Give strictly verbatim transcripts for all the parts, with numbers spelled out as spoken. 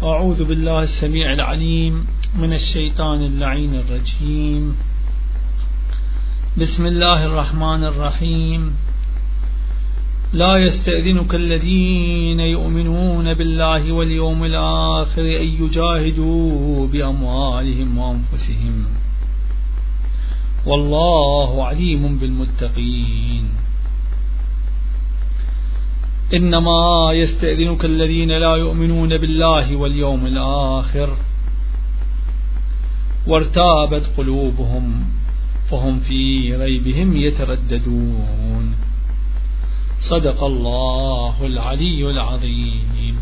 أعوذ بالله السميع العليم من الشيطان اللعين الرجيم. بسم الله الرحمن الرحيم. لا يستأذنك الذين يؤمنون بالله واليوم الآخر أن يجاهدوا بأموالهم وأنفسهم والله عليم بالمتقين. إنما يستأذنك الذين لا يؤمنون بالله واليوم الآخر وارتابت قلوبهم فهم في ريبهم يترددون. صدق الله العلي العظيم.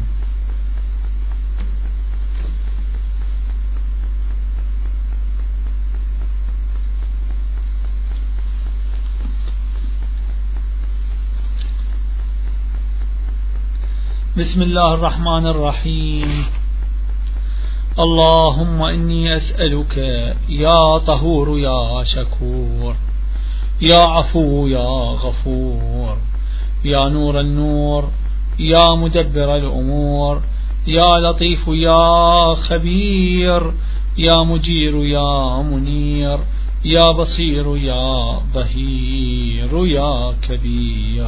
بسم الله الرحمن الرحيم. اللهم إني أسألك يا طهور يا شكور يا عفو يا غفور يا نور النور يا مدبر الأمور يا لطيف يا خبير يا مجير يا منير يا بصير يا بهير يا كبير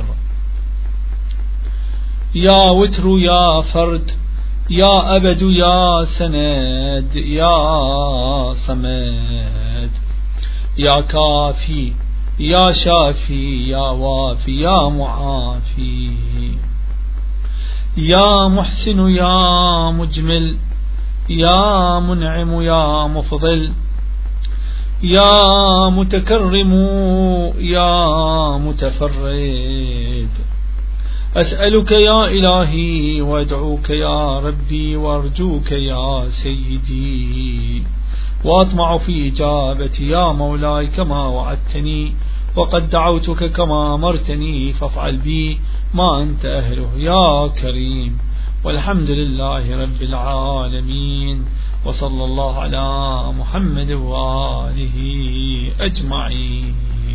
يا وتر يا فرد يا أبد يا سند يا صمد يا كافي يا شافي يا وافي يا معافي يا محسن يا مجمل يا منعم يا مفضل يا متكرم يا متفرد. أسألك يا إلهي وأدعوك يا ربي وأرجوك يا سيدي وأطمع في إجابتي يا مولاي كما وعدتني وقد دعوتك كما أمرتني فافعل بي ما أنت أهله يا كريم. والحمد لله رب العالمين وصلى الله على محمد وآله أجمعين.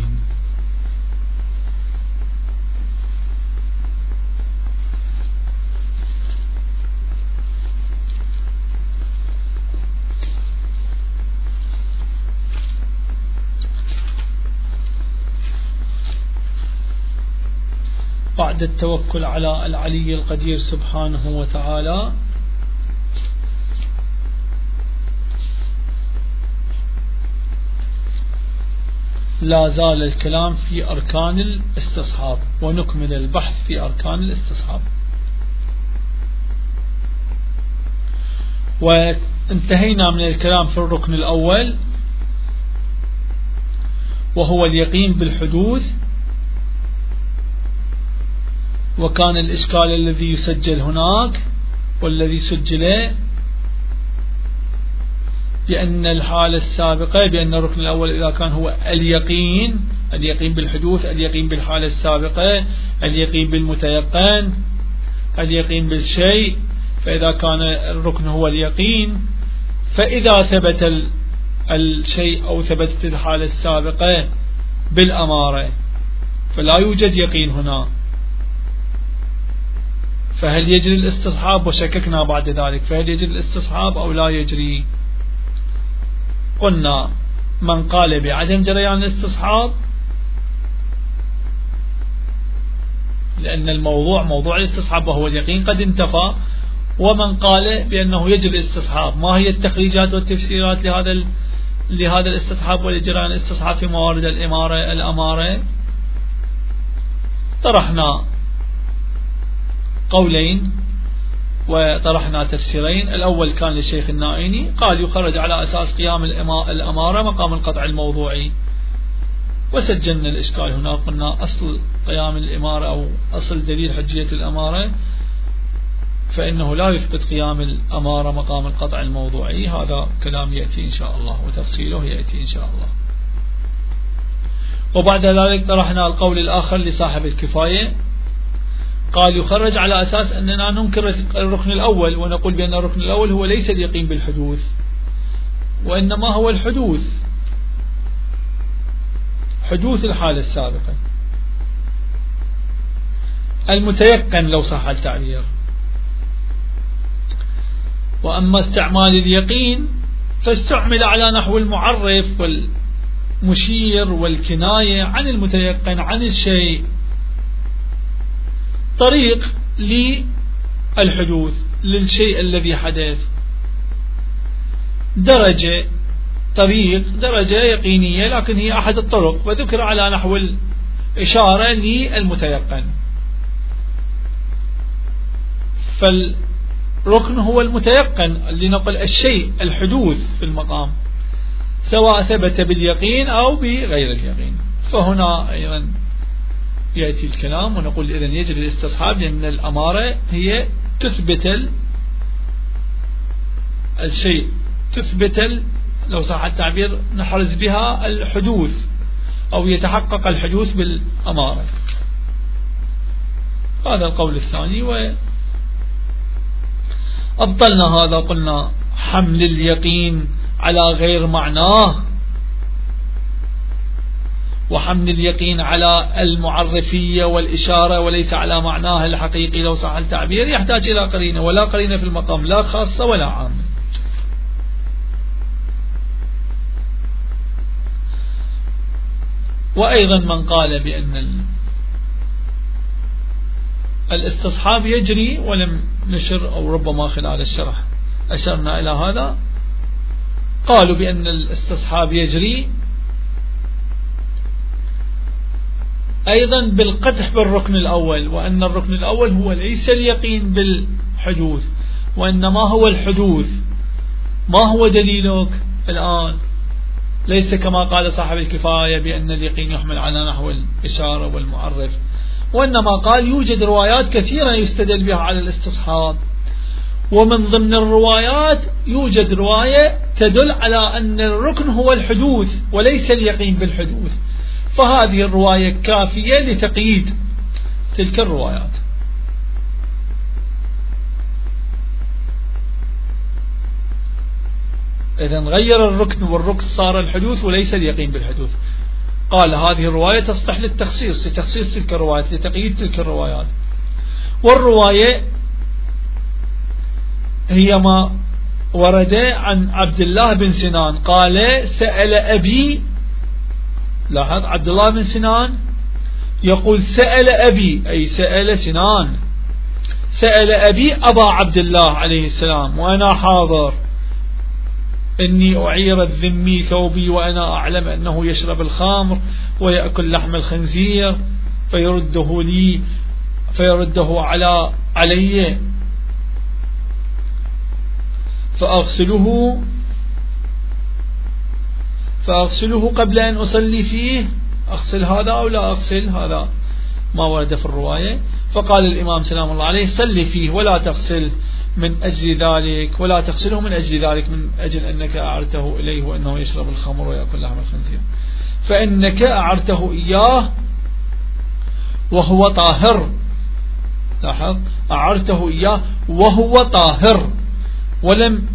بعد التوكل على العلي القدير سبحانه وتعالى لا زال الكلام في أركان الاستصحاب ونكمل البحث في أركان الاستصحاب. وانتهينا من الكلام في الركن الأول وهو اليقين بالحدوث. وكان الإشكال الذي يسجل هناك والذي سجل بأن الحالة السابقة بأن الركن الأول إذا كان هو اليقين اليقين بالحدوث اليقين بالحالة السابقة اليقين بالمتيقن اليقين بالشيء. فإذا كان الركن هو اليقين فإذا ثبت الشيء أو ثبتت الحالة السابقة بالأمارة فلا يوجد يقين هنا، فهل يجري الاستصحاب؟ وشككنا بعد ذلك فهل يجري الاستصحاب أو لا يجري؟ قلنا من قال بعدم جريان الاستصحاب لأن الموضوع موضوع الاستصحاب وهو اليقين قد انتفى، ومن قال بأنه يجري الاستصحاب. ما هي التخريجات والتفسيرات لهذا لهذا الاستصحاب ولجريان الاستصحاب في موارد الإمارة الأمارة؟ طرحنا قولين وطرحنا تفسيرين. الأول كان للشيخ النائني قال يخرج على أساس قيام الأمارة مقام القطع الموضوعي، وسجلنا الإشكال هنا قلنا أصل قيام الإمارة أو أصل دليل حجية الأمارة فإنه لا يثبت قيام الأمارة مقام القطع الموضوعي. هذا كلام يأتي إن شاء الله وتفصيله يأتي إن شاء الله. وبعد ذلك طرحنا القول الآخر لصاحب الكفاية قال يخرج على أساس أننا ننكر الركن الأول ونقول بأن الركن الأول هو ليس اليقين بالحدوث وإنما هو الحدوث حدوث الحالة السابقة المتيقن لو صح التعبير. وأما استعمال اليقين فاستعمل على نحو المعرف والمشير والكناية عن المتيقن عن الشيء. طريق للحدوث للشيء الذي حدث، درجة طريق درجة يقينية لكن هي أحد الطرق، وذكر على نحو الإشارة للمتيقن. فالركن هو المتيقن لنقل الشيء الحدوث في المقام، سواء ثبت باليقين أو بغير اليقين. فهنا أيضا يأتي الكلام ونقول إذن يجري الاستصحاب، لأن الأمارة هي تثبت الشيء، تثبت لو صح التعبير نحرز بها الحدوث أو يتحقق الحدوث بالأمارة. هذا القول الثاني. وأبطلنا هذا، قلنا حمل اليقين على غير معناه، وحمل اليقين على المعرفية والإشارة وليس على معناه الحقيقي لو صح التعبير، يحتاج إلى قرينة، ولا قرينة في المقام لا خاصة ولا عامة. وأيضا من قال بأن الاستصحاب يجري ولم نشر، أو ربما خلال الشرح أشرنا إلى هذا، قالوا بأن الاستصحاب يجري أيضا بالقدح بالركن الأول، وأن الركن الأول هو ليس اليقين بالحدوث، وإنما هو الحدوث. ما هو دليلك الآن؟ ليس كما قال صاحب الكفاية بأن اليقين يحمل على نحو الإشارة والمعرف، وإنما قال يوجد روايات كثيرة يستدل بها على الاستصحاب، ومن ضمن الروايات يوجد رواية تدل على أن الركن هو الحدوث وليس اليقين بالحدوث، فهذه الرواية كافية لتقييد تلك الروايات. إذن غير الركن والركن صار الحدوث وليس اليقين بالحدوث. قال هذه الرواية تصلح للتخصيص، لتخصيص تلك الروايات، لتقييد تلك الروايات. والرواية هي ما ورد عن عبد الله بن سنان قال سأل أبي، لاحظ عبد الله بن سنان يقول سأل أبي، أي سأل سنان، سأل أبي أبا عبد الله عليه السلام وأنا حاضر، إني أعير الذمي ثوبي وأنا أعلم أنه يشرب الخمر ويأكل لحم الخنزير، فيرده لي فيرده على علي فأغسله فأغسله قبل أن أصلي فيه. أغسل هذا أو لا أغسل؟ هذا ما ورد في الرواية. فقال الإمام سلام الله عليه صلي فيه ولا تغسل من أجل ذلك، ولا تغسله من أجل ذلك، من أجل أنك أعرته إليه وأنه يشرب الخمر ويأكل لحم الخنزير، فإنك أعرته إياه وهو طاهر. لاحظ أعرته إياه وهو طاهر ولم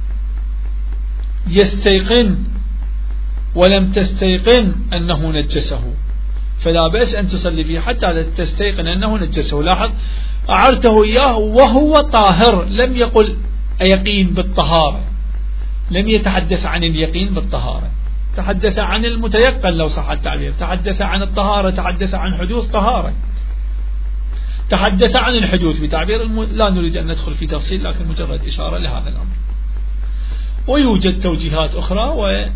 يستيقن ولم تستيقن أنه نجسه، فلا بأس أن تصلي فيه حتى تستيقن أنه نجسه. لاحظ أعرته إياه وهو طاهر، لم يقل يقين بالطهارة، لم يتحدث عن اليقين بالطهارة، تحدث عن المتيقن لو صح التعبير، تحدث عن الطهارة، تحدث عن حدوث طهارة، تحدث عن الحدوث بتعبير الم... لا نريد أن ندخل في تفصيل، لكن مجرد إشارة لهذا الأمر. ويوجد توجيهات أخرى، ومع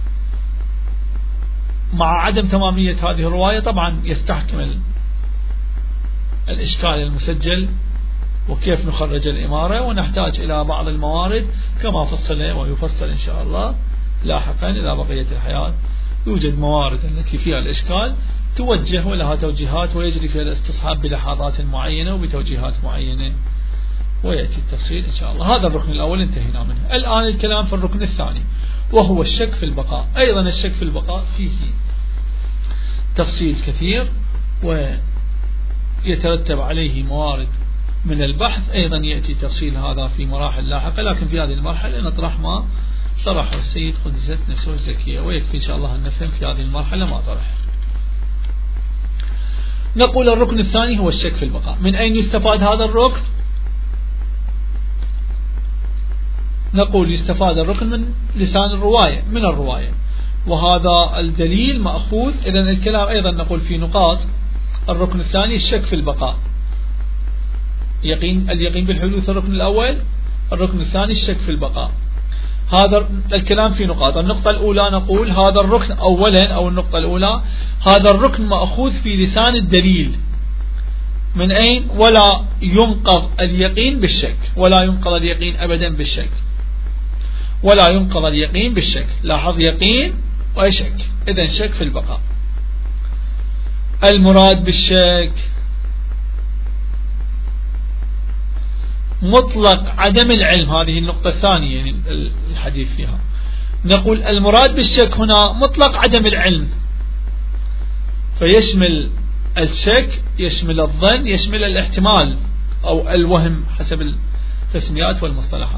عدم تمامية هذه الرواية طبعا يستحكم الإشكال المسجل وكيف نخرج الإمارة، ونحتاج إلى بعض الموارد كما فصل ويفصل إن شاء الله لاحقا إلى بقية الحياة. يوجد موارد التي فيها الإشكال توجه ولها توجيهات، ويجري فيها الاستصحاب بلحظات معينة وبتوجيهات معينة، ويأتي التفصيل إن شاء الله. هذا الركن الأول انتهينا منه. الآن الكلام في الركن الثاني وهو الشك في البقاء. أيضا الشك في البقاء فيه تفصيل كثير ويترتب عليه موارد من البحث، أيضا يأتي تفصيل هذا في مراحل لاحقة، لكن في هذه المرحلة نطرح ما صرحه السيد قدست نفسه الزكية، ويكفي إن شاء الله أن نفهم في هذه المرحلة ما طرح. نقول الركن الثاني هو الشك في البقاء. من أين يستفاد هذا الركن؟ نقول يستفاد الركن من لسان الرواية من الرواية، وهذا الدليل مأخوذ. إذن الكلام أيضا نقول في نقاط. الركن الثاني الشك في البقاء، يقين اليقين بالحدوث الركن الأول، الركن الثاني الشك في البقاء. هذا الكلام في نقاط. النقطة الأولى نقول هذا الركن أولا، أو النقطة الأولى هذا الركن مأخوذ في لسان الدليل. من أين؟ ولا ينقض اليقين بالشك، ولا ينقض اليقين أبدا بالشك، ولا ينقض اليقين بالشك. لاحظ يقين وشك، إذن شك في البقاء. المراد بالشك مطلق عدم العلم، هذه النقطة الثانية يعني الحديث فيها. نقول المراد بالشك هنا مطلق عدم العلم، فيشمل الشك، يشمل الظن، يشمل الاحتمال أو الوهم حسب التسميات والمصطلحات.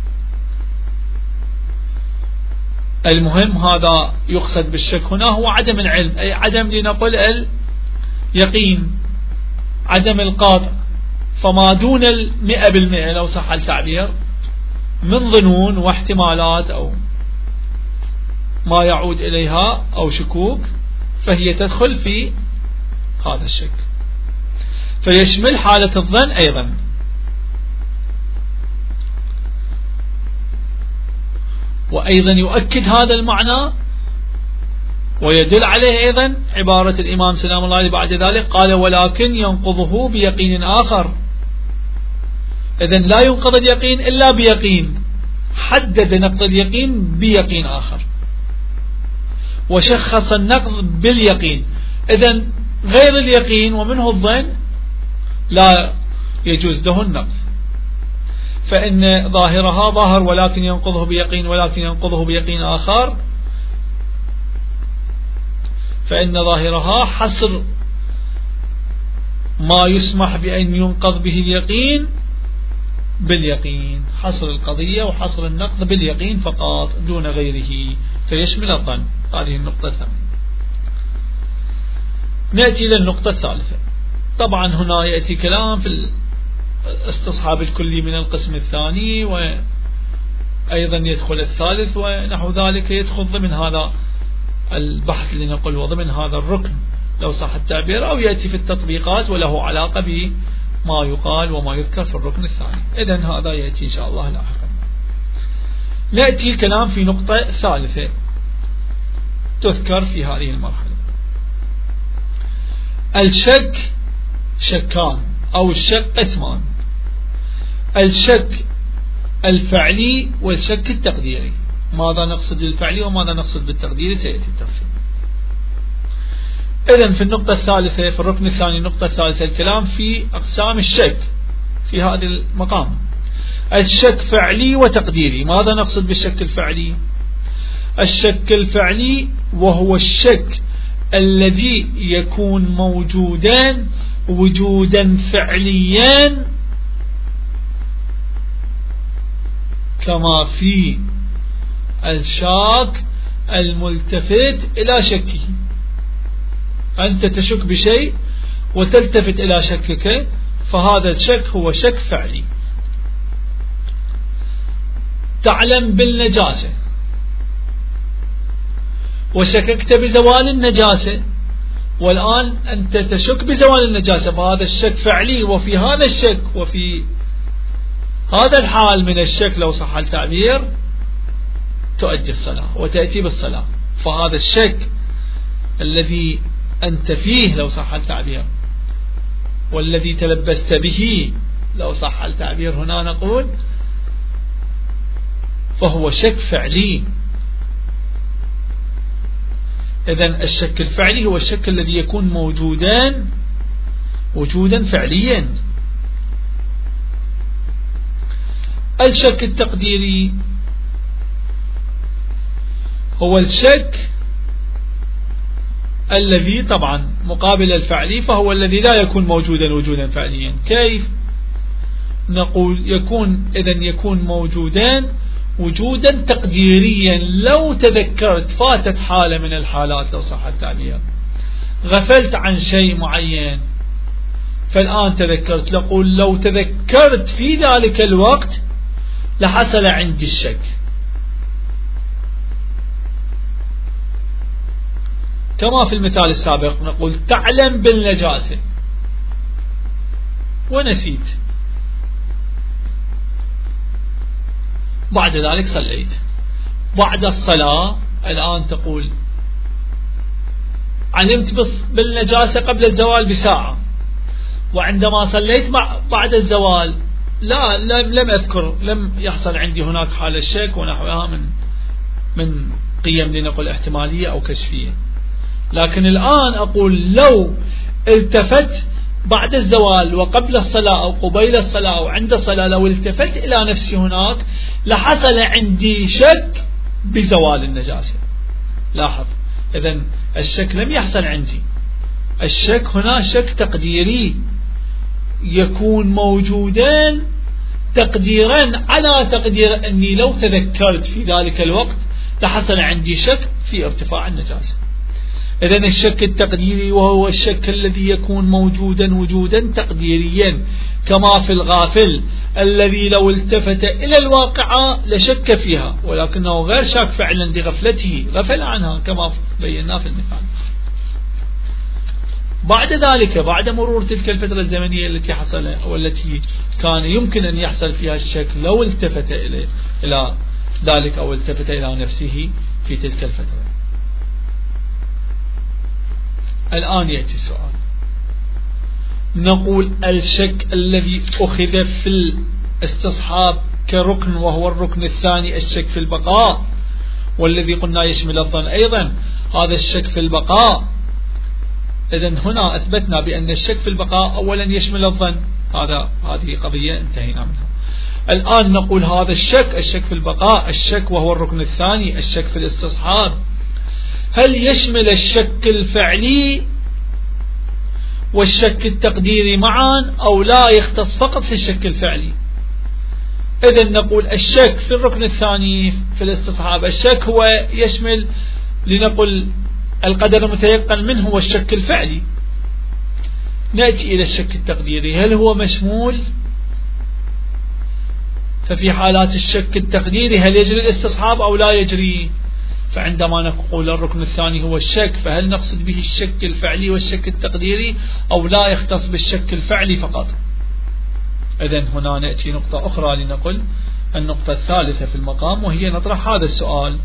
المهم هذا يقصد بالشك هنا هو عدم العلم، أي عدم لنقل اليقين، عدم القاطع، فما دون المئة بالمئة لو صح التعبير من ظنون واحتمالات أو ما يعود إليها أو شكوك، فهي تدخل في هذا الشك، فيشمل حالة الظن أيضا. وأيضا يؤكد هذا المعنى ويدل عليه أيضا عبارة الإمام سلام الله عليه بعد ذلك قال ولكن ينقضه بيقين آخر. إذن لا ينقض اليقين إلا بيقين، حدد نقض اليقين بيقين آخر، وشخص النقض باليقين. إذن غير اليقين ومنه الظن لا يجوز له النقض، فإن ظاهرها ظاهر ولكن ينقضه بيقين، ولكن ينقضه بيقين آخر، فإن ظاهرها حصر ما يسمح بأن ينقض به اليقين باليقين، حصر القضية وحصر النقض باليقين فقط دون غيره، فيشمل الظن. هذه النقطة الثانية. نأتي إلى النقطة الثالثة. طبعا هنا يأتي كلام في الاستصحاب الكلي من القسم الثاني، وأيضا يدخل الثالث، ونحو ذلك يدخل ضمن هذا البحث اللي نقول وضمن هذا الركن لو صح التعبير، أو يأتي في التطبيقات وله علاقة بما يقال وما يذكر في الركن الثاني. إذن هذا يأتي إن شاء الله لاحقا. نأتي الكلام في نقطة ثالثة تذكر في هذه المرحلة. الشك شكان أو الشك قسمان، الشك الفعلي والشك التقديري. ماذا نقصد بالفعلي وماذا نقصد بالتقديري سيأتي التفصيل. إذن في النقطة الثالثة في الركن الثاني النقطة الثالثة الكلام في أقسام الشك في هذا المقام. الشك فعلي وتقديري. ماذا نقصد بالشك الفعلي؟ الشك الفعلي وهو الشك الذي يكون موجودا وجودا فعليا كما في الشاك الملتفت إلى شكه. أنت تشك بشيء وتلتفت إلى شكك، فهذا الشك هو شك فعلي. تعلم بالنجاسة وشككت بزوال النجاسة، والآن أنت تشك بزوال النجاسة، فهذا الشك فعلي. وفي هذا الشك وفي هذا الحال من الشك لو صح التعبير تؤدي الصلاة وتأتي بالصلاة. فهذا الشك الذي أنت فيه لو صح التعبير والذي تلبست به لو صح التعبير هنا نقول فهو شك فعلي. إذن الشك الفعلي هو الشك الذي يكون موجودا وجودا فعليا. الشك التقديري هو الشك الذي طبعا مقابل الفعلي، فهو الذي لا يكون موجودا وجودا فعليا. كيف نقول يكون؟ إذن يكون موجودا وجودا تقديريا. لو تذكرت فاتت حالة من الحالات لو صح التعبير، غفلت عن شيء معين فالآن تذكرت، نقول لو تذكرت في ذلك الوقت لحصل عندي الشك. كما في المثال السابق نقول تعلم بالنجاسة ونسيت، بعد ذلك صليت. بعد الصلاة الآن تقول علمت بالنجاسة قبل الزوال بساعة، وعندما صليت بعد الزوال لا لم أذكر، لم يحصل عندي هناك حالة الشك ونحوها من من قيم لنقل احتمالية أو كشفية. لكن الآن أقول لو التفت بعد الزوال وقبل الصلاة أو قبيل الصلاة أو عند الصلاة، لو التفت إلى نفسي هناك لحصل عندي شك بزوال النجاسة. لاحظ، إذن الشك لم يحصل عندي، الشك هنا شك تقديري يكون موجودا تقديرا على تقدير أني لو تذكرت في ذلك الوقت لحصل عندي شك في ارتفاع النجاسة. إذن الشك التقديري وهو الشك الذي يكون موجودا وجودا تقديريا، كما في الغافل الذي لو التفت إلى الواقعة لشك فيها، ولكنه غير شاك فعلا بغفلته، غفل عنها كما بينا في المثال. بعد ذلك بعد مرور تلك الفترة الزمنية التي حصل أو التي كان يمكن أن يحصل فيها الشك لو التفت إلى إلى ذلك أو التفت إلى نفسه في تلك الفترة. الآن يأتي السؤال، نقول الشك الذي أخذ في الاستصحاب كركن وهو الركن الثاني الشك في البقاء، والذي قلنا يشمل الظن أيضا، هذا الشك في البقاء. إذن هنا أثبتنا بأن الشك في البقاء أولا يشمل الظن، هذا هذه قضية انتهينا منها. الآن نقول هذا الشك الشك في البقاء، الشك وهو الركن الثاني الشك في الاستصحاب، هل يشمل الشك الفعلي والشك التقديري معا أو لا يختص فقط في الشك الفعلي؟ إذن نقول الشك في الركن الثاني في الاستصحاب، الشك هو يشمل لنقل القدر المتيقن منه هو الشك الفعلي. نأتي إلى الشك التقديري، هل هو مشمول؟ ففي حالات الشك التقديري هل يجري الاستصحاب أو لا يجري؟ فعندما نقول الركن الثاني هو الشك، فهل نقصد به الشك الفعلي والشك التقديري أو لا يختص بالشك الفعلي فقط؟ إذن هنا نأتي نقطة أخرى لنقل النقطة الثالثة في المقام، وهي نطرح هذا السؤال.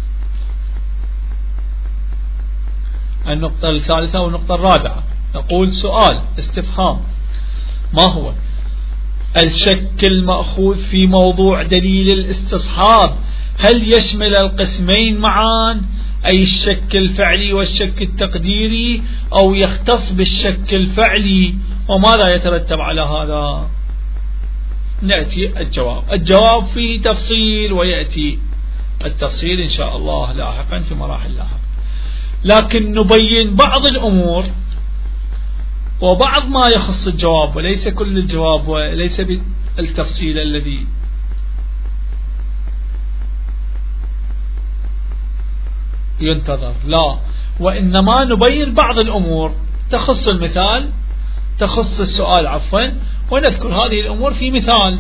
النقطة الثالثة والنقطة الرابعة، نقول سؤال استفهام: ما هو الشك المأخوذ في موضوع دليل الاستصحاب؟ هل يشمل القسمين معا، أي الشك الفعلي والشك التقديري، أو يختص بالشك الفعلي؟ وماذا يترتب على هذا؟ نأتي الجواب. الجواب فيه تفصيل، ويأتي التفصيل إن شاء الله لاحقا في مراحل لاحقة، لكن نبين بعض الأمور وبعض ما يخص الجواب، وليس كل الجواب، وليس بالتفصيل الذي ينتظر، لا، وإنما نبين بعض الأمور تخص المثال تخص السؤال عفوا، ونذكر هذه الأمور في مثال.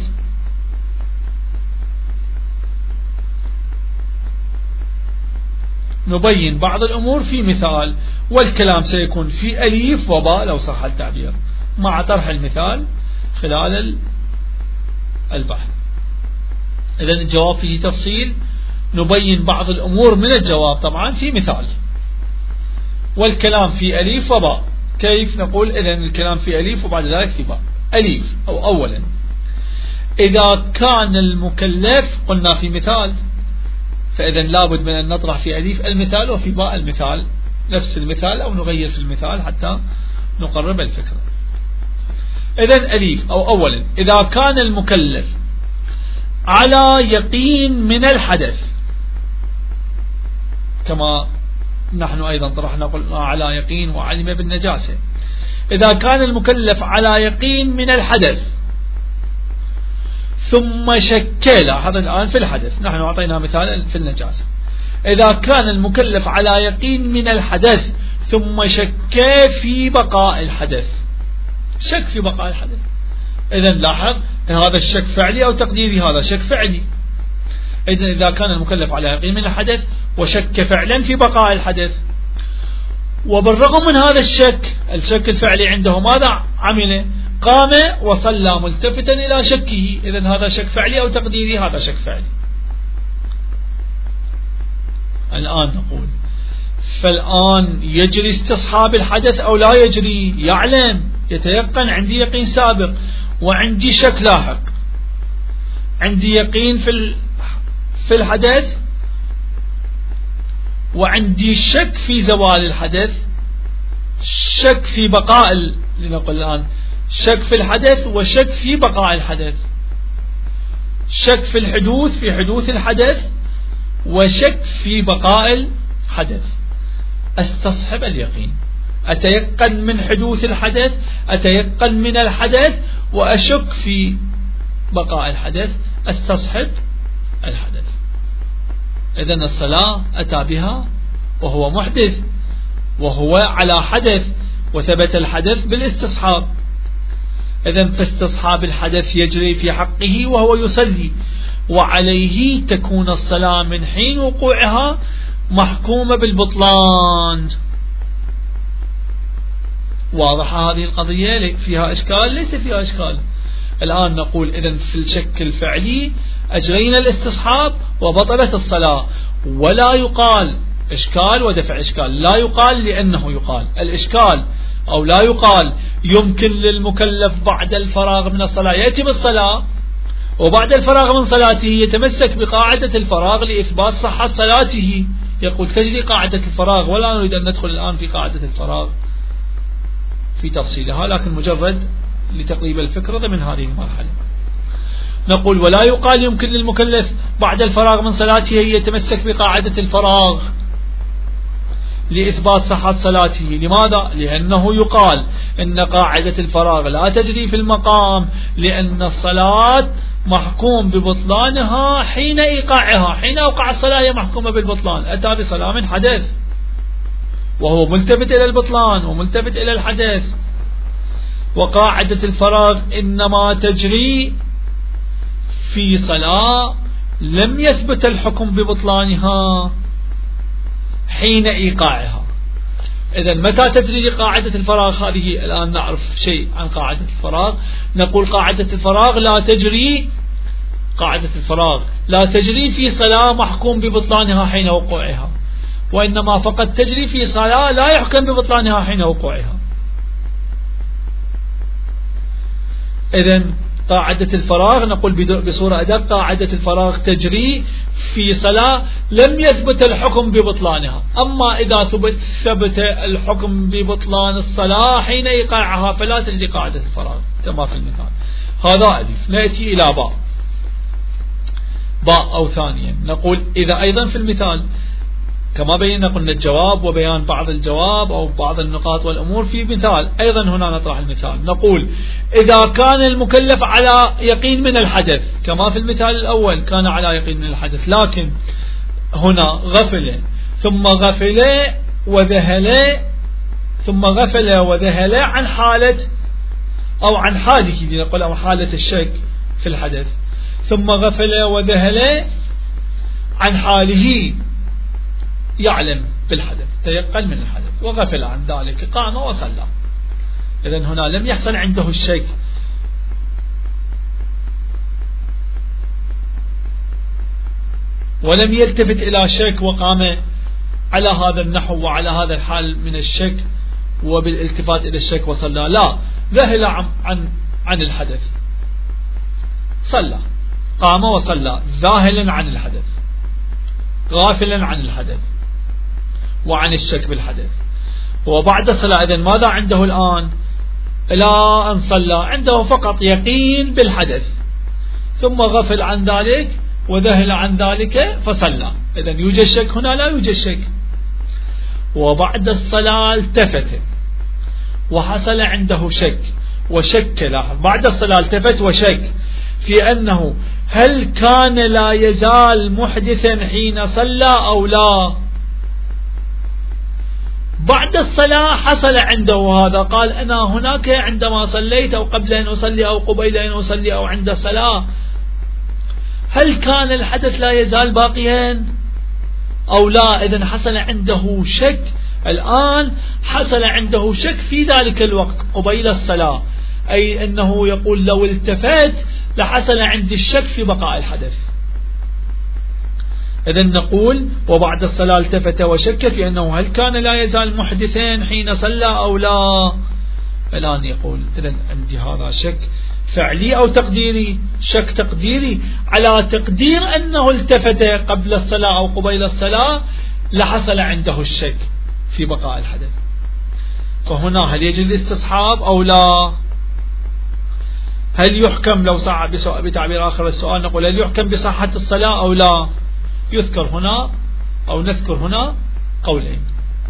نبين بعض الأمور في مثال، والكلام سيكون في أليف وباء لو صح التعبير، مع طرح المثال خلال البحث. إذن الجواب فيه تفصيل، نبين بعض الأمور من الجواب طبعا في مثال، والكلام في أليف وباء. كيف نقول؟ إذن الكلام في أليف وبعد ذلك في باء. أليف أو أولا، إذا كان المكلف قلنا في مثال، فإذا لابد من أن نطرح في أليف المثال وفي باء المثال نفس المثال، أو نغير في المثال حتى نقرب الفكرة. إذن أليف أو أولا، إذا كان المكلف على يقين من الحدث، كما نحن أيضا طرحنا قلنا على يقين وعلم بالنجاسة. إذا كان المكلف على يقين من الحدث ثم شك، لاحظ الآن في الحدث، نحن أعطينا مثال في النجاسة. إذا كان المكلف على يقين من الحدث ثم شك في بقاء الحدث، شك في بقاء الحدث، إذن لاحظ هذا الشك فعلي أو تقديري؟ هذا شك فعلي. إذن إذا كان المكلف على يقين من الحدث وشك فعلا في بقاء الحدث، وبالرغم من هذا الشك، الشك الفعلي عنده ماذا عمل؟ قام وصلى ملتفتا إلى شكه. إذن هذا شك فعلي أو تقديري؟ هذا شك فعلي. الآن نقول فالآن يجري استصحاب الحدث أو لا يجري؟ يعلم، يتيقن، عندي يقين سابق وعندي شك لاحق. عندي يقين في في الحدث وعندي شك في زوال الحدث، شك في بقاء، لنقول الآن شك في الحدث وشك في بقاء الحدث، شك في الحدوث في حدوث الحدث وشك في بقاء الحدث. استصحب اليقين، أتيقن من حدوث الحدث، أتيقن من الحدث، وأشك في بقاء الحدث، استصحب الحدث. إذن الصلاة أتى بها وهو محدث وهو على حدث وثبت الحدث بالاستصحاب. إذن فاستصحاب الحدث يجري في حقه وهو يصلي، وعليه تكون الصلاة من حين وقوعها محكومة بالبطلان. واضحة هذه القضية؟ فيها إشكال؟ ليس فيها إشكال. الآن نقول إذن في الشك الفعلي أجرينا الاستصحاب وبطلت الصلاة، ولا يقال إشكال ودفع إشكال، لا يقال لأنه يقال الإشكال أو لا يقال يمكن للمكلف بعد الفراغ من الصلاة يأتي بالصلاة، وبعد الفراغ من صلاته يتمسك بقاعدة الفراغ لإثبات صحة صلاته، يقول تجري قاعدة الفراغ. ولا نريد أن ندخل الآن في قاعدة الفراغ في تفصيلها، لكن مجرد لتقريب الفكرة ضمن هذه المرحلة. نقول ولا يقال يمكن للمكلف بعد الفراغ من صلاته يتمسك بقاعدة الفراغ لإثبات صحة صلاته. لماذا؟ لأنه يقال إن قاعدة الفراغ لا تجري في المقام، لأن الصلاة محكوم ببطلانها حين إيقاعها، حين أوقع الصلاة هي محكومة بالبطلان. أتى بصلاة من حدث وهو ملتفت إلى البطلان وملتفت إلى الحدث، وقاعدة الفراغ إنما تجري في صلاة لم يثبت الحكم ببطلانها حين إيقاعها. إذن متى تجري قاعدة الفراغ؟ هذه الآن نعرف شيء عن قاعدة الفراغ. نقول قاعدة الفراغ لا تجري قاعدة الفراغ لا تجري في صلاة محكوم ببطلانها حين وقوعها، وإنما فقط تجري في صلاة لا يحكم ببطلانها حين وقوعها. إذن قاعدة الفراغ نقول بصورة أدق قاعدة الفراغ تجري في صلاة لم يثبت الحكم ببطلانها. أما إذا ثبت ثبت الحكم ببطلان الصلاة حين إيقاعها فلا تجري قاعدة الفراغ كما في المثال. هذا ألف. نأتي إلى باء. باء أو ثانيا نقول إذا أيضا في المثال كما بينا قلنا الجواب وبيان بعض الجواب أو بعض النقاط والأمور في مثال، أيضا هنا نطرح المثال. نقول إذا كان المكلف على يقين من الحدث كما في المثال الأول كان على يقين من الحدث، لكن هنا غفل ثم غفل وذهل ثم غفل وذهل عن حالة أو عن حاله نقول أو حالة الشك في الحدث، ثم غفل وذهل عن حاله يعلم بالحدث تيقن من الحدث وغفل عن ذلك قام وصلى. إذن هنا لم يحصل عنده الشك ولم يلتفت إلى شك وقام على هذا النحو وعلى هذا الحال من الشك وبالالتفات إلى الشك وصلى، لا، ذهل عن, عن, عن الحدث صلى، قام وصلى ذاهلا عن الحدث غافلا عن الحدث وعن الشك بالحدث. وبعد الصلاة إذن ماذا عنده الآن؟ إلى أن صلى عنده فقط يقين بالحدث ثم غفل عن ذلك وذهل عن ذلك فصلى. إذن يوجد شك هنا؟ لا يوجد شك. وبعد الصلاة التفت وحصل عنده شك وشك، لاحظ بعد الصلاة التفت وشك في أنه هل كان لا يزال محدثا حين صلى أو لا. بعد الصلاة حصل عنده هذا، قال أنا هناك عندما صليت أو قبل أن أصلي أو قبيل أن أصلي أو عند الصلاة، هل كان الحدث لا يزال باقيا أو لا؟ إذن حصل عنده شك، الآن حصل عنده شك في ذلك الوقت قبيل الصلاة، أي أنه يقول لو التفت لحصل عندي الشك في بقاء الحدث. إذن نقول وبعد الصلاة التفت وشك في أنه هل كان لا يزال محدثين حين صلى أو لا. الآن يقول إذن عندي هذا شك فعلي أو تقديري؟ شك تقديري، على تقدير أنه التفت قبل الصلاة أو قبيل الصلاة لحصل عنده الشك في بقاء الحدث. فهنا هل يجري الاستصحاب أو لا؟ هل يحكم لو صح بتعبير آخر السؤال نقول هل يحكم بصحة الصلاة أو لا؟ يذكر هنا أو نذكر هنا قولين.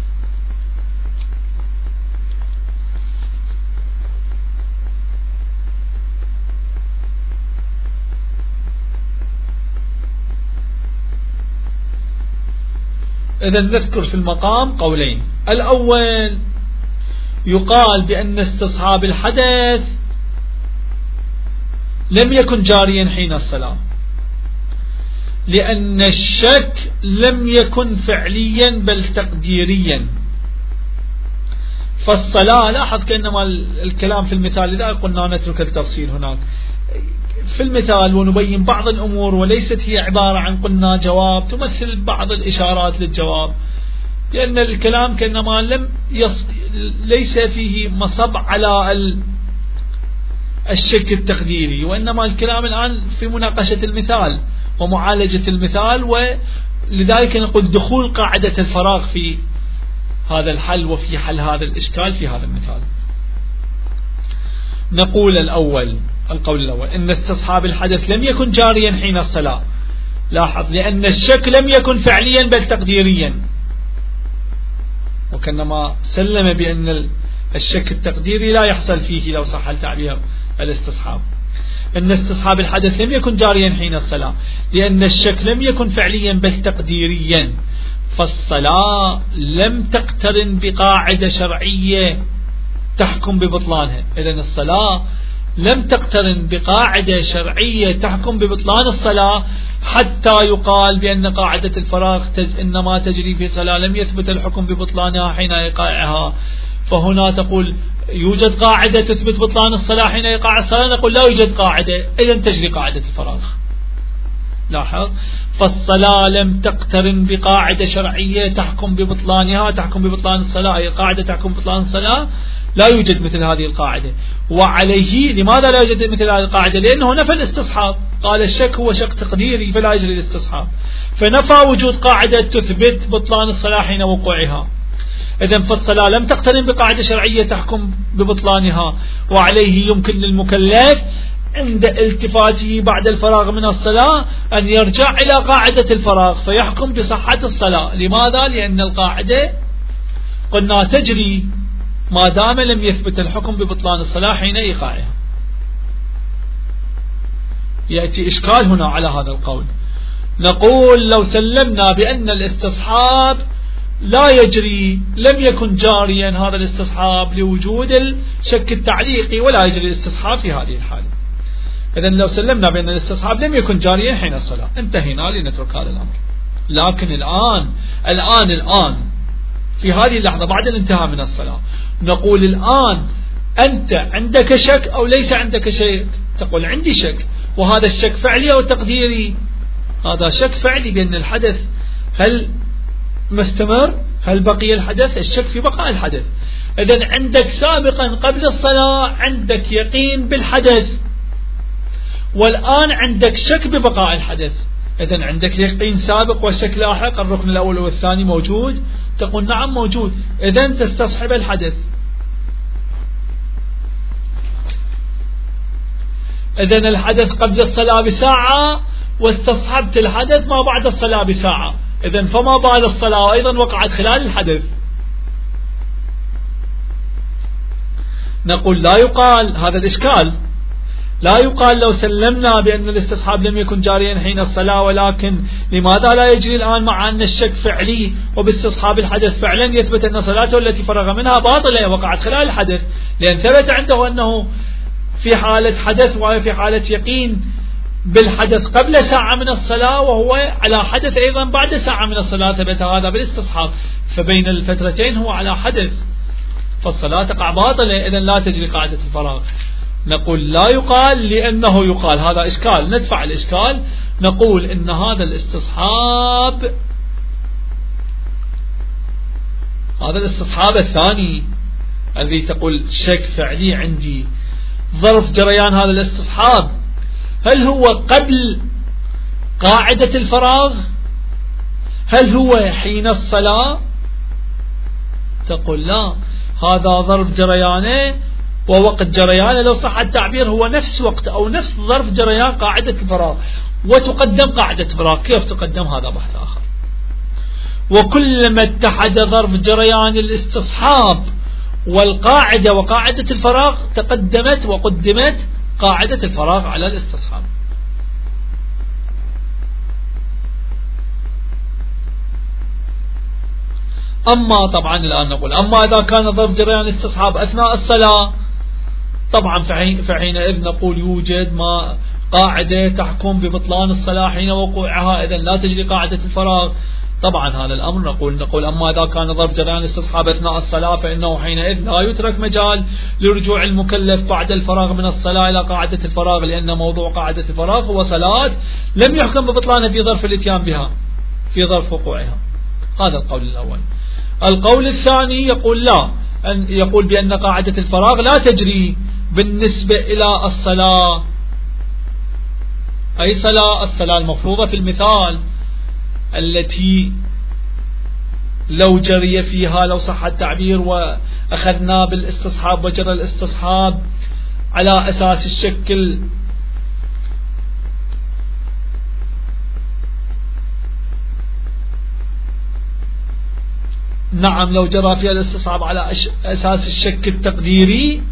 إذن نذكر في المقام قولين. الأول يقال بأن استصحاب الحدث لم يكن جاريا حين الصلاة، لأن الشك لم يكن فعليا بل تقديريا. فالصلاة لاحظ كأنما الكلام في المثال إذا قلنا نترك التفصيل هناك في المثال ونبين بعض الأمور وليست هي عبارة عن قلنا جواب تمثل بعض الإشارات للجواب، لأن الكلام كأنما لم يص... ليس فيه مصب على ال... الشك التقديري، وإنما الكلام الآن في مناقشة المثال ومعالجة المثال، ولذلك نقول دخول قاعدة الفراغ في هذا الحل وفي حل هذا الإشكال في هذا المثال. نقول الأول القول الأول إن استصحاب الحدث لم يكن جاريا حين الصلاة، لاحظ لأن الشك لم يكن فعليا بل تقديريا، وكأنما سلم بأن الشك التقديري لا يحصل فيه لو صح التعبير الاستصحاب. إن استصحاب الحدث لم يكن جاريا حين الصلاة لأن الشك لم يكن فعليا بل تقديريا، فالصلاة لم تقترن بقاعدة شرعية تحكم ببطلانها. إذن الصلاة لم تقترن بقاعدة شرعية تحكم ببطلان الصلاة حتى يقال بأن قاعدة الفراغ تج إنما تجري في صلاة لم يثبت الحكم ببطلانها حين إيقاعها. فهنا تقول يوجد قاعدة تثبت بطلان الصلاة حين إيقاع الصلاة، نقول لا يوجد قاعدة، إذن تجري قاعدة الفراغ. لاحظ فالصلاة لم تقترن بقاعدة شرعية تحكم ببطلانها تحكم ببطلان الصلاة، أي قاعدة تحكم ببطلان الصلاة لا يوجد مثل هذه القاعدة. وعليه لماذا لا يوجد مثل هذه القاعدة؟ لأنه نفى الاستصحاب، قال الشك هو شك تقديري فلا يجري الاستصحاب، فنفى وجود قاعدة تثبت بطلان الصلاة حين وقوعها. إذن فالصلاة لم تقترن بقاعدة شرعية تحكم ببطلانها، وعليه يمكن للمكلف عند التفاته بعد الفراغ من الصلاة أن يرجع إلى قاعدة الفراغ فيحكم بصحة الصلاة. لماذا؟ لأن القاعدة قلنا تجري ما دام لم يثبت الحكم ببطلان الصلاة حين إيقاعها. يأتي إشكال هنا على هذا القول، نقول لو سلمنا بأن الاستصحاب لا يجري لم يكن جاريا هذا الاستصحاب لوجود الشك التعليقي ولا يجري الاستصحاب في هذه الحالة، إذن لو سلمنا بأن الاستصحاب لم يكن جاريا حين الصلاة انتهينا لنترك هذا الأمر. لكن الآن الآن الآن في هذه اللحظة بعد الانتهاء من الصلاة نقول الآن أنت عندك شك أو ليس عندك شك؟ تقول عندي شك، وهذا الشك فعلي أو تقديري؟ هذا شك فعلي بأن الحدث هل مستمر، هل بقي الحدث، الشك في بقاء الحدث. إذن عندك سابقا قبل الصلاة عندك يقين بالحدث، والآن عندك شك ببقاء الحدث. إذن عندك يقين سابق وشك لاحق، الركن الأول والثاني موجود، تقول نعم موجود، إذن تستصحب الحدث. إذن الحدث قبل الصلاة بساعة واستصحبت الحدث ما بعد الصلاة بساعة، إذن فما بال الصلاة أيضا وقعت خلال الحدث. نقول لا يقال هذا الإشكال، لا يقال لو سلمنا بأن الاستصحاب لم يكن جاريا حين الصلاة، ولكن لماذا لا يجري الآن مع أن الشك فعلي وباستصحاب الحدث فعلا يثبت أن صلاته التي فرغ منها باطلة وقعت خلال الحدث، لأن ثبت عنده أنه في حالة حدث وفي حالة يقين بالحدث قبل ساعة من الصلاة، وهو على حدث أيضا بعد ساعة من الصلاة، ثبت هذا بالاستصحاب، فبين الفترتين هو على حدث، فالصلاة تقع باطلة، إذن لا تجري قاعدة الفراغ. نقول لا يقال لأنه يقال، هذا إشكال، ندفع الإشكال، نقول إن هذا الاستصحاب هذا الاستصحاب الثاني الذي تقول شك فعلي عندي، ظرف جريان هذا الاستصحاب هل هو قبل قاعدة الفراغ؟ هل هو حين الصلاة؟ تقول لا، هذا ظرف جريانه ووقت جريانه لو صح التعبير هو نفس وقت أو نفس ظرف جريان قاعدة الفراغ، وتقدم قاعدة الفراغ. كيف تقدم؟ هذا بحث آخر. وكلما اتحد ظرف جريان الاستصحاب والقاعدة وقاعدة الفراغ تقدمت وقدمت قاعدة الفراغ على الاستصحاب. أما طبعا الآن نقول أما إذا كان ظرف جريان الاستصحاب أثناء الصلاة، طبعا فحينئذ نقول يوجد ما قاعدة تحكم ببطلان الصلاة حين وقوعها، إذن لا تجري قاعدة الفراغ. طبعا هذا الأمر نقول نقول أما إذا كان ظرف جريان الاستصحاب أثناء الصلاة فإنه حينئذ لا يترك مجال لرجوع المكلف بعد الفراغ من الصلاة إلى قاعدة الفراغ، لأن موضوع قاعدة الفراغ هو صلاة لم يحكم ببطلانها في ظرف الاتيان بها في ظرف وقوعها. هذا القول الأول. القول الثاني يقول لا، أن يقول بأن قاعدة الفراغ لا تجري بالنسبة إلى الصلاة، أي صلاة الصلاة المفروضة في المثال التي لو جري فيها، لو صح التعبير، وأخذنا بالاستصحاب وجرى الاستصحاب على أساس الشكل نعم لو جرى فيها الاستصحاب على أساس الشك التقديري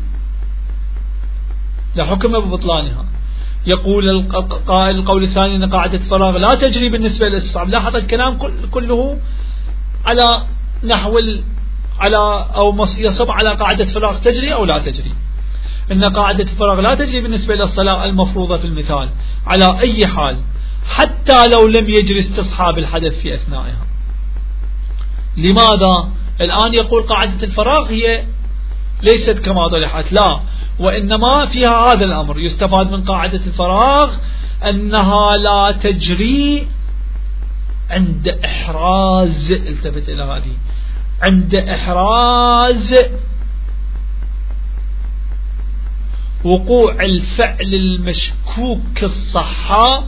لحكم ببطلانها. يقول القائل القول الثاني أن قاعدة الفراغ لا تجري بالنسبة للاستصحاب. لاحظ الكلام كله على نحو على أو يصب على قاعدة الفراغ تجري أو لا تجري. إن قاعدة الفراغ لا تجري بالنسبة للصلاة المفروضة في المثال على أي حال، حتى لو لم يجري استصحاب الحدث في أثنائها. لماذا؟ الآن يقول قاعدة الفراغ هي ليست كما طرحت، لا، وإنما فيها هذا الأمر. يستفاد من قاعدة الفراغ أنها لا تجري عند إحراز، التفت إلى هذه، عند إحراز وقوع الفعل المشكوك الصحة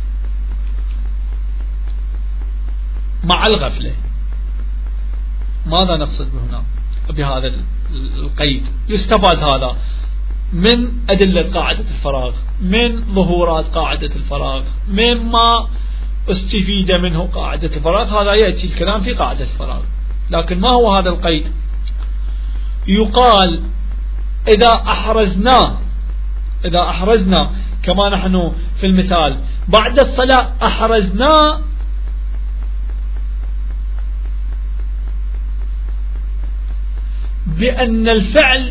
مع الغفلة. ماذا نقصد هنا بهذا القيد؟ يستفاد هذا من أدلة قاعدة الفراغ، من ظهورات قاعدة الفراغ، مما استفيد منه قاعدة الفراغ. هذا يأتي الكلام في قاعدة الفراغ، لكن ما هو هذا القيد؟ يقال إذا أحرزنا إذا أحرزنا كما نحن في المثال بعد الصلاة أحرزنا بأن الفعل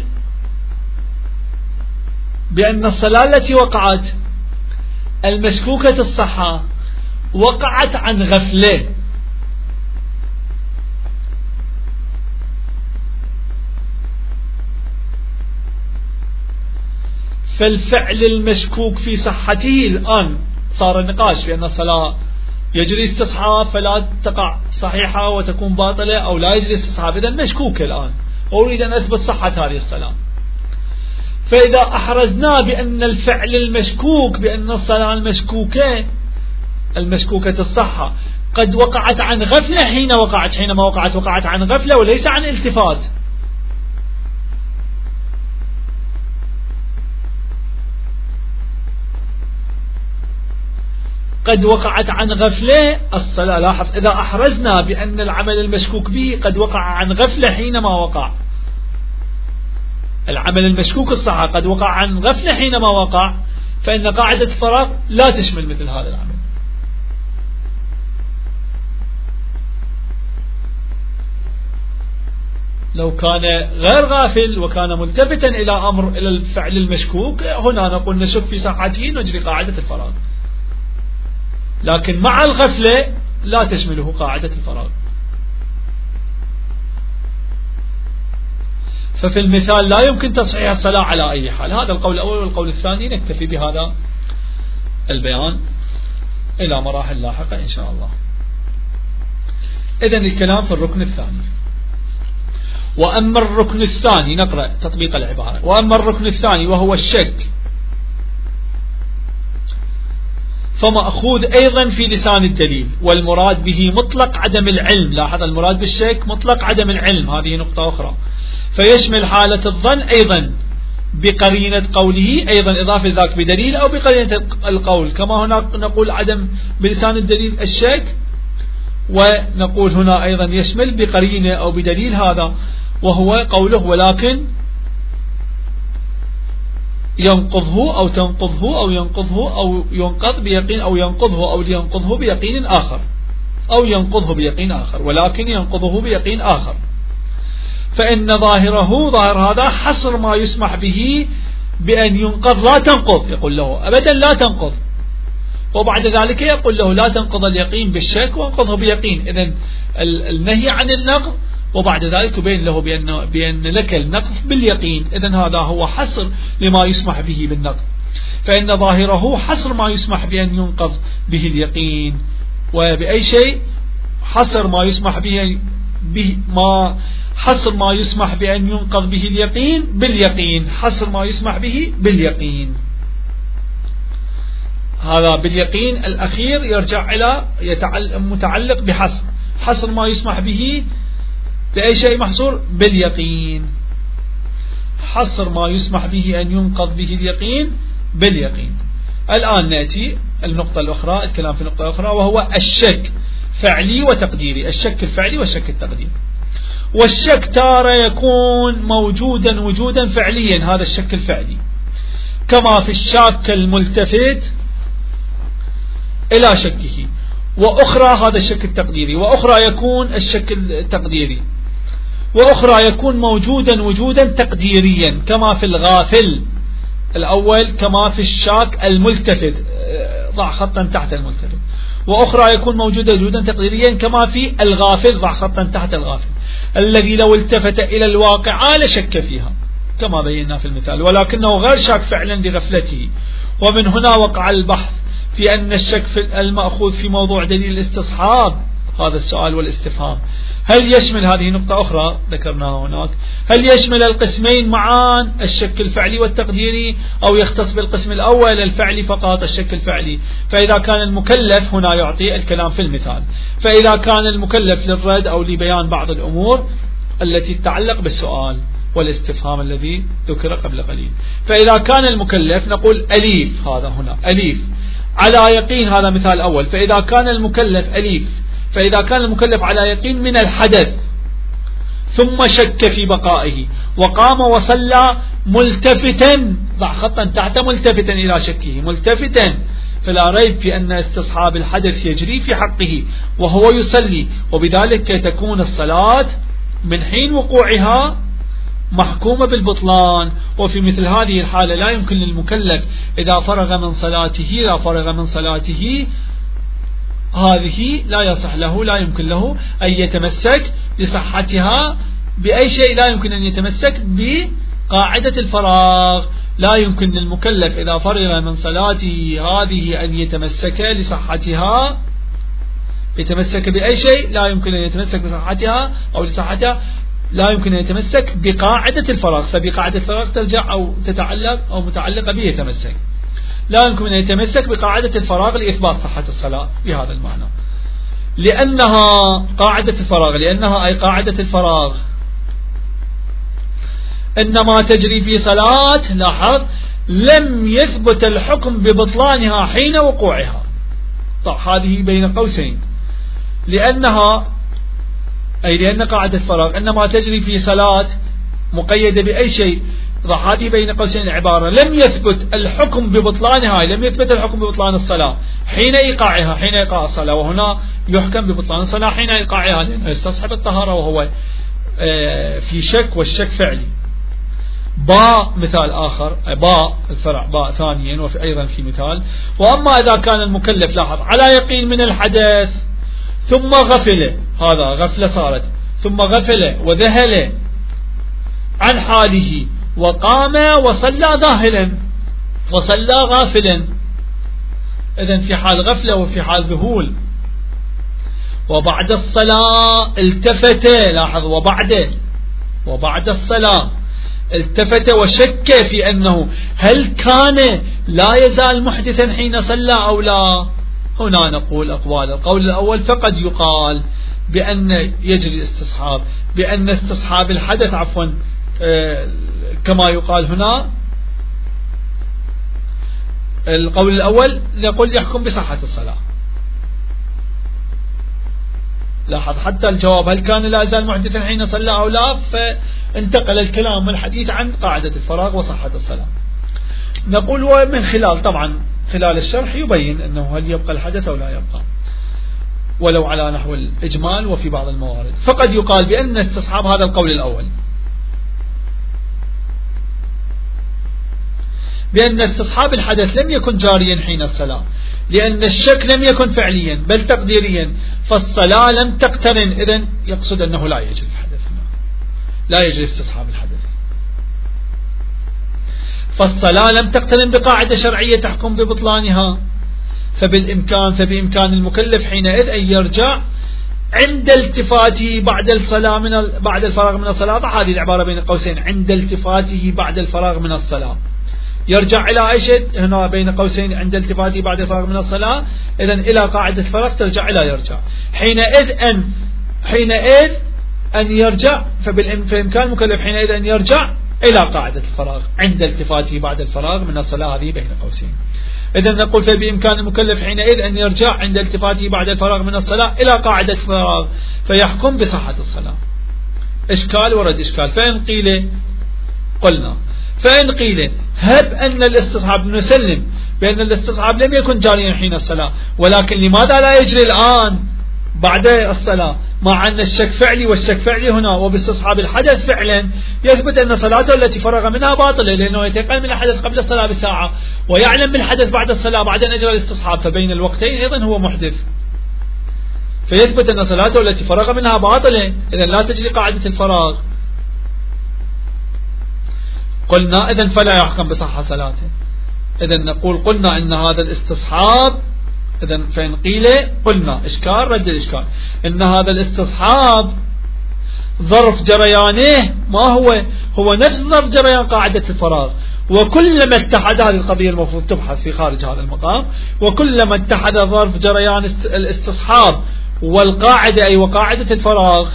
بأن الصلاة التي وقعت المشكوكة الصحة وقعت عن غفلة، فالفعل المشكوك في صحته الآن صار النقاش بأن الصلاة يجري استصحاب فلا تقع صحيحة وتكون باطلة، أو لا يجري استصحاب، إذن مشكوك الآن، أريد أن أثبت صحة هذه الصلاة. فإذا أحرزنا بأن الفعل المشكوك بأن الصلاة المشكوكة المشكوكة الصحة قد وقعت عن غفلة حين وقعت حينما وقعت وقعت عن غفلة وليس عن التفات، قد وقعت عن غفلة الصلاة. لاحظ إذا أحرزنا بأن العمل المشكوك به قد وقع عن غفلة حينما وقع، العمل المشكوك الصحة قد وقع عن غفلة حينما وقع، فإن قاعدة الفراغ لا تشمل مثل هذا العمل. لو كان غير غافل وكان ملتفتا إلى أمر إلى الفعل المشكوك، هنا نقول نشك في صحته نجري قاعدة الفراغ، لكن مع الغفلة لا تشمله قاعدة الفراغ. ففي المثال لا يمكن تصحيح الصلاة على أي حال. هذا القول الأول. والقول الثاني نكتفي بهذا البيان إلى مراحل لاحقة إن شاء الله. إذن الكلام في الركن الثاني. وأما الركن الثاني، نقرأ تطبيق العبارة. وأما الركن الثاني وهو الشك، فمأخوذ أيضا في لسان الدليل، والمراد به مطلق عدم العلم. لاحظ المراد بالشك مطلق عدم العلم، هذه نقطة أخرى. فيشمل حالة الظن أيضا بقرينة قوله، أيضا إضافة ذاك بدليل أو بقرينة القول، كما هنا نقول عدم بلسان الدليل الشك، ونقول هنا أيضا يشمل بقرينة أو بدليل هذا، وهو قوله ولكن ينقضه أو تنقضه أو ينقضه أو ينقض بيقين أو ينقضه أو ينقضه بيقين آخر أو ينقضه بيقين آخر ولكن ينقضه بيقين آخر. فإن ظاهره ظاهر هذا حصر ما يسمح به بأن ينقض لا تنقض، يقول له أبدا لا تنقض، وبعد ذلك يقول له لا تنقض اليقين بالشك وانقضه بيقين. إذن النهي عن النقض، وبعد ذلك يبين له بأن, بأن لك النقض باليقين. إذن هذا هو حصر لما يسمح به بالنقض. فإن ظاهره حصر ما يسمح بأن ينقض به اليقين، وبأي شيء حصر ما يسمح به, به ما حصر ما يسمح بأن ينقض به اليقين باليقين، حصر ما يسمح به باليقين. هذا باليقين الأخير يرجع إلى متعلق بحصر، حصر ما يسمح به بأي شيء محصور باليقين، حصر ما يسمح به أن ينقض به اليقين باليقين. الآن نأتي النقطة الأخرى، الكلام في النقطة الأخرى، وهو الشك فعلي وتقديري، الشك الفعلي والشك التقديري. والشك تارة يكون موجودا وجودا فعليا، هذا الشك الفعلي، كما في الشاك الملتفت إلى شكه. وأخرى هذا الشك التقديري، وأخرى يكون الشك التقديري، وأخرى يكون موجودا وجودا تقديريا، كما في الغافل الأول، كما في الشاك الملتفت، ضع خطا تحت الملتفت. وأخرى يكون موجودا وجودا تقديريا كما في الغافل، ضع خطا تحت الغافل، الذي لو التفت إلى الواقع لشك فيها كما بينا في المثال، ولكنه غير شاك فعلا لغفلته. ومن هنا وقع البحث في أن الشك في المأخوذ في موضوع دليل الاستصحاب، هذا السؤال والاستفهام، هل يشمل هذه نقطة أخرى ذكرناها هناك، هل يشمل القسمين معا الشك الفعلي والتقديري، أو يختص بالقسم الأول الفعلي فقط الشك الفعلي؟ فإذا كان المكلف، هنا يعطي الكلام في المثال، فإذا كان المكلف للرد أو لبيان بعض الأمور التي تتعلق بالسؤال والاستفهام الذي ذكر قبل قليل، فإذا كان المكلف نقول أليف، هذا هنا أليف على يقين، هذا مثال أول. فإذا كان المكلف أليف، فإذا كان المكلف على يقين من الحدث ثم شك في بقائه وقام وصلى ملتفتا، ضع خطا تحت ملتفتا إلى شكه، ملتفتا، فلا ريب في أن استصحاب الحدث يجري في حقه وهو يصلي، وبذلك تكون الصلاة من حين وقوعها محكومة بالبطلان. وفي مثل هذه الحالة لا يمكن للمكلف إذا فرغ من صلاته لا فرغ من صلاته هذه لا يصح له، لا يمكن له أن يتمسك بصحتها بأي شيء، لا يمكن أن يتمسك بقاعدة الفراغ. لا يمكن للمكلف إذا فرغ من صلاته هذه أن يتمسك لصحتها، يتمسك بأي شيء لا يمكن أن يتمسك بصحتها أو لصحتها، لا يمكن أن يتمسك بقاعدة الفراغ. فبقاعدة الفراغ ترجع أو تتعلق أو متعلقة به يتمسك، لا يمكن أن يتمسك بقاعدة الفراغ لإثبات صحة الصلاة بهذا المعنى، لأنها قاعدة الفراغ، لأنها أي قاعدة الفراغ إنما تجري في صلاة، لاحظ، لم يثبت الحكم ببطلانها حين وقوعها. طيب هذه بين قوسين، لأنها أي لأن قاعدة الفراغ إنما تجري في صلاة مقيدة بأي شيء هذه بين قوسين العبارة لم يثبت الحكم ببطلانها، لم يثبت الحكم ببطلان الصلاة حين إيقاعها، حين إيقاع الصلاة، وهنا يحكم ببطلان الصلاة حين إيقاعها لأنه يستصحب الطهارة وهو في شك، والشك فعلي. باء مثال آخر، باء الفرع باء ثانيا وفي أيضا في مثال: وأما إذا كان المكلف لاحظ على يقين من الحدث ثم غفل، هذا غفلة صارت، ثم غفل وذهل عن حاله وقام وصلى ذاهلا وصلى غافلا، إذن في حال غفلة وفي حال ذهول، وبعد الصلاة التفت، لاحظ وبعد وبعد الصلاة التفت وشك في أنه هل كان لا يزال محدثا حين صلى أو لا. هنا نقول أقوال: القول الأول فقد يقال بأن يجري استصحاب، بأن استصحاب الحدث عفوا آه كما يقال هنا. القول الأول يقول يحكم بصحة الصلاة. لاحظ حتى الجواب هل كان لا يزال محدثا حين صلى أو لا، فانتقل الكلام والحديث عن قاعدة الفراغ وصحة الصلاة. نقول ومن خلال طبعا خلال الشرح يبين أنه هل يبقى الحدث أو لا يبقى، ولو على نحو الإجمال وفي بعض الموارد. فقد يقال بأن استصحاب هذا القول الأول، بأن استصحاب الحدث لم يكن جاريا حين الصلاة، لأن الشك لم يكن فعليا بل تقديريا، فالصلاة لم تقترن، إذن يقصد أنه لا يجري الحدث، لا يجري استصحاب الحدث، فالصلاة لم تقترن بقاعدة شرعية تحكم ببطلانها، فبالإمكان فبإمكان المكلف حينئذ أن يرجع عند التفاته بعد الصلاة من ال... بعد الفراغ من الصلاة. هذه العبارة بين قوسين: عند التفاته بعد الفراغ من الصلاة، يرجع إلى أي شيء هنا بين قوسين عند التفاته بعد الفراغ من الصلاة، إذن إلى قاعدة الفراغ ترجع إلى يرجع. حينئذ أن حينئذ أن يرجع فبالإمكان المكلف حينئذ أن يرجع إلى قاعدة الفراغ عند التفاته بعد الفراغ من الصلاة، هذه بين قوسين. إذن نقول فبإمكان المكلف حينئذ أن يرجع عند التفاته بعد الفراغ من الصلاة إلى قاعدة الفراغ فيحكم بصحة الصلاة. إشكال ورد إشكال. فإن قيل قلنا فإن قيل هب أن الاستصحاب، نسلم بأن الاستصحاب لم يكن جاريا حين الصلاة، ولكن لماذا لا يجري الآن بعد الصلاة، مع أن الشك فعلي والشك فعلي هنا، وباستصحاب الحدث فعلا يثبت أن صلاته التي فرغ منها باطلة، لأنه يتيقن من الحدث قبل الصلاة بساعة ويعلم بالحدث بعد الصلاة بعد أن أجرى الاستصحاب، فبين الوقتين أيضا هو محدث، فيثبت أن صلاته التي فرغ منها باطلة، إذن لا تجري قاعدة الفراغ. قلنا إذن فلا يحكم بصحة صلاته. إذن نقول قلنا إن هذا الاستصحاب، إذن فإن قيل قلنا إشكال رد الإشكال، إن هذا الاستصحاب ظرف جريانه ما هو هو نفس ظرف جريان قاعدة الفراغ، وكلما اتحد، هذه القضية المفروض تبحث في خارج هذا المقام، وكلما اتحد ظرف جريان الاستصحاب والقاعدة أي وقاعدة الفراغ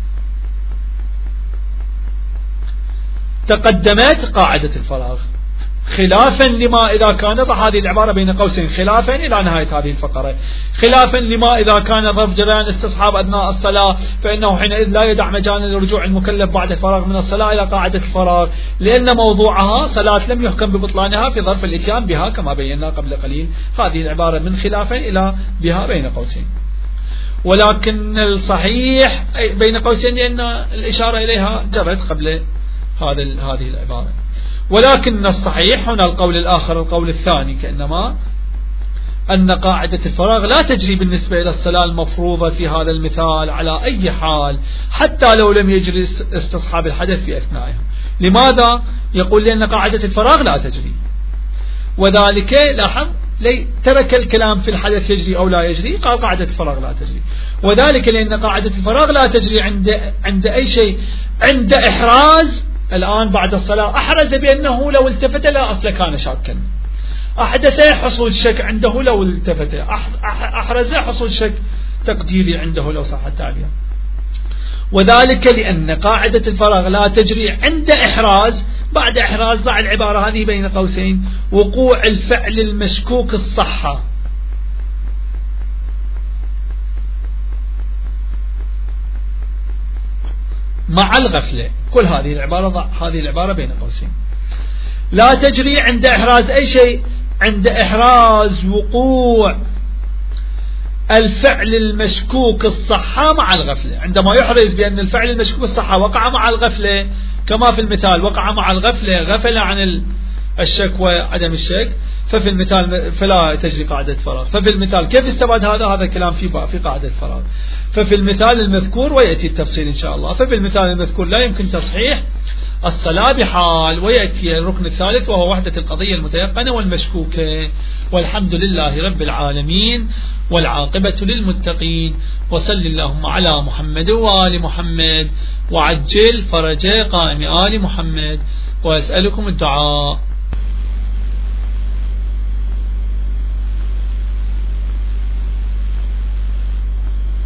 تقدمت قاعدة الفراغ، خلافا لما إذا كانت، هذه العبارة بين قوسين خلافا إلى نهاية هذه الفقرة، خلافا لما إذا كان ظرف جريان استصحاب أثناء الصلاة فإنه حينئذ لا يدع مجالا لرجوع المكلف بعد الفراغ من الصلاة إلى قاعدة الفراغ، لأن موضوعها صلاة لم يحكم ببطلانها في ظرف الإتيان بها كما بينا قبل قليل. هذه العبارة من خلافا إلى بها بين قوسين، ولكن الصحيح بين قوسين لأن الإشارة إليها جرت قبل هذا هذه العبارة، ولكن الصحيح هنا القول الآخر، القول الثاني كأنما أن قاعدة الفراغ لا تجري بالنسبة إلى الصلاة المفروضة في هذا المثال على أي حال، حتى لو لم يجري استصحاب الحدث في أثنائها. لماذا؟ يقول لأن قاعدة الفراغ لا تجري، وذلك لاحظ لي ترك الكلام في الحدث يجري أو لا يجري، قال قاعدة الفراغ لا تجري، وذلك لأن قاعدة الفراغ لا تجري عند عند أي شيء، عند إحراز. الآن بعد الصلاة أحرز بأنه لو التفت لا أصل كان شاكا، أحدث حصول شك عنده لو التفت، أحرز حصول شك تقديري عنده لو صح التعبير، وذلك لأن قاعدة الفراغ لا تجري عند إحراز. بعد إحراز ضع العبارة هذه بين قوسين: وقوع الفعل المشكوك الصحة، مع الغفلة. كل هذه العبارة ضع هذه العبارة بين قوسين. لا تجري عند إحراز أي شيء، عند إحراز وقوع الفعل المشكوك الصحة مع الغفلة. عندما يحرز بأن الفعل المشكوك الصحة وقع مع الغفلة، كما في المثال وقع مع الغفلة، غفل عن الشك وعدم الشك، ففي المثال فلا تجري قاعدة فراغ. ففي المثال كيف استبعد هذا؟ هذا كلام في في قاعدة فراغ. ففي المثال المذكور ويأتي التفصيل إن شاء الله. ففي المثال المذكور لا يمكن تصحيح الصلاة بحال، ويأتي الركن الثالث وهو وحدة القضية المتيقنة والمشكوكة. والحمد لله رب العالمين، والعاقبة للمتقين، وصل اللهم على محمد وآل محمد، وعجل فرج قائم آل محمد، وأسألكم الدعاء.